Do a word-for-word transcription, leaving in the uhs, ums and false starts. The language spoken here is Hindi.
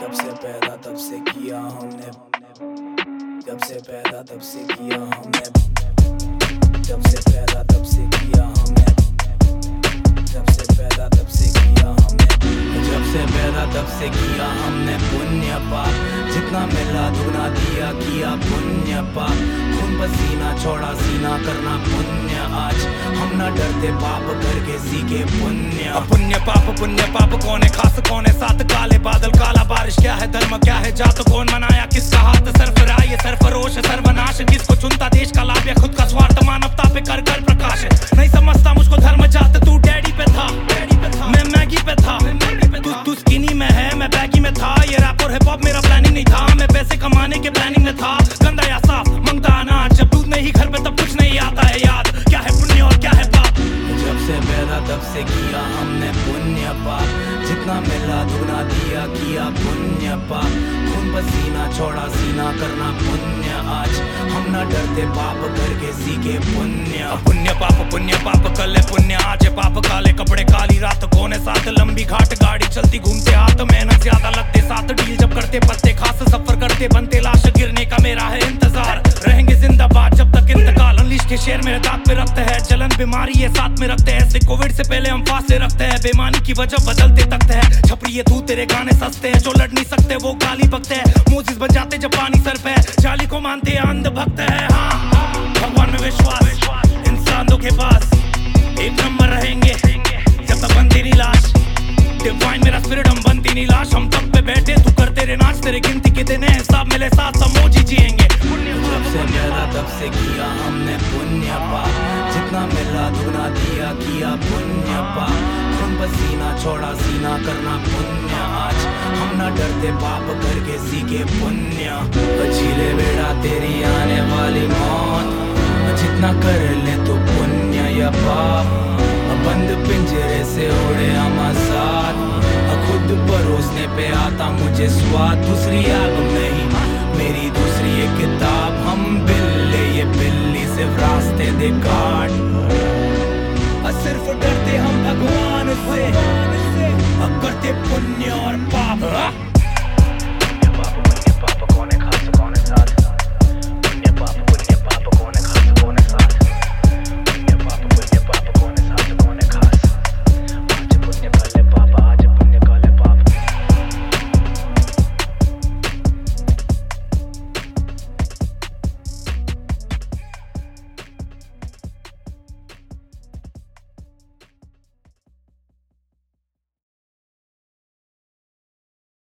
जब से पैदा तब से किया हमने, जब से पैदा तब से किया हमने, जब से पैदा तब से किया हमने, जब से पैदा तब से किया हमने, जब से पैदा तब से किया हमने पुण्य पाप, जितना मिला दुगना दिया किया पुण्य पाप, खून पसीना छोड़ा सीना करना पुण्य, आज हम ना डरते पाप करके सीखे पुण्य। पुण्य पाप पुण्य पाप कौन है खास कौन है साथ, काले बादल काला बारिश क्या है धर्म क्या है जात, कौन मनाया किसका हाथ, सरफराह ये सरफरोश सर्वनाश, किसको चुनता देश का लाभ या खुद का स्वार्थ, मानवता पे कर कर प्रकाश, नहीं समझता मुझको धर्म जात, तू डैडी पे था मैं मैगी पे था, तू तू स्किनी में है मैं बैगी में था, ये रैप और हिप हॉप मेरा प्लानिंग नहीं था, मैं पैसे कमाने के प्लानिंग में था, गंदा या साफ मंगता अनाज, जब दूध नहीं घर पे तब कुछ नहीं आता है याद, क्या है पुण्य और क्या है पाप। जब से पैदा तब से किया हमने पुण्य पाप, जितना मिला दुगना दिया किया पुण्य पाप, खून पसीना छोड़ा सीना करना पुण्य, आज हम ना डरते पाप करके सीखे पुण्य। पुण्य पाप पुण्य पाप कल है पुण्य आज है पाप, काले कपड़े काली रात कौन है साथ, लंबी घाट गाड़ी चलती घूमते हाथ, मेहनत ज्यादा लगते साथ, डील जब करते पत्ते खास, सफर करते बनते लाश, गिरने का मेरा है इंतजार, रहेंगे जिंदाबाद जब तक इंतकाल, अनलीश के शेर मेरे दांत पे रखते हैं, जलन बीमारी है साथ में रखते हैं, ऐसे कोविड से पहले हम फांसे रखते हैं, बेमानी की वजह बदलते तकते हैं, छपरी ये तू तेरे गाने सस्ते हैं, जो लड़ नहीं सकते वो गाली बकते हैं, मोजिस बन जाते जब पानी सर पे, जाली को मानते हैं अंध भक्त है, हाँ भगवान में विश्वास इंसान के पास एक नंबर रहेंगे जब तक बनती नहीं लाश, डिवाइन मेरा स्पिरिट हम बनती नहीं लाश, हम तब पे बैठे तू करते रे नाच, तेरे गिनती के दिन है हिसाब मिले साथ समोजी जिएंगे। जब से पैदा तब से किया हमने पुण्य पाप, जितना मिला दुगना दिया किया पुण्य पाप, खून पसीना छोड़ा सीना करना पुण्य, आज हम ना डरते पाप करके सीखे पुण्य। बचीले बेड़ा तेरी आने वाली मौत, जितना कर ले तो पुण्य या पाप, बंद पिंजरे से उड़े हम आजाद, खुद परोसने पे आता मुझे स्वाद, दूसरी आग नहीं मेरी दूसरी एक किताब, हम बिल्ले ये बिल्ली सिर्फ रास्ते दे काट, सिर्फ डरते हम भगवान से, अब करते पुण्य